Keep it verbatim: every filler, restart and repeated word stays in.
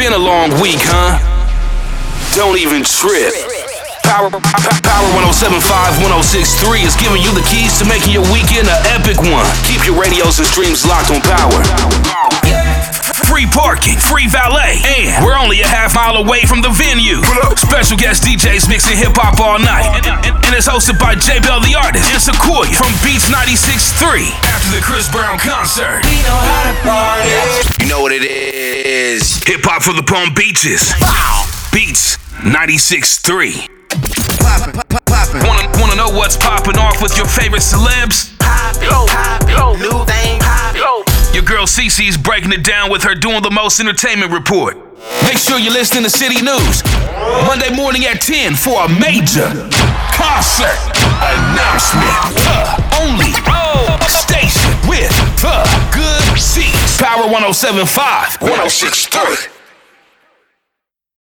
Been a long week, huh? Don't even trip. Power, Power one oh seven point five, one oh six point three is giving you the keys to making your weekend an epic one. Keep your radios and streams locked on Power. Free parking, free valet, and we're only a half mile away from the venue. Special guest D Js mixing hip-hop all night. And, and, and it's hosted by J Bell the Artist and Sequoia from Beats ninety-six point three. After the Chris Brown concert, we know how to party. You know what it is. Hip-hop for the Palm Beaches. Wow. Beats ninety-six point three. Poppin', pop, poppin'. Wanna, wanna know what's poppin' off with your favorite celebs? Pop, yo, pop, yo, new thing, pop, yo. Your girl Cece's breaking it down with her Doing the Most Entertainment Report. Make sure you're listening to City News Monday morning at ten for a major concert announcement. The only station with the good seats. Power one oh seven point five, one oh six point three.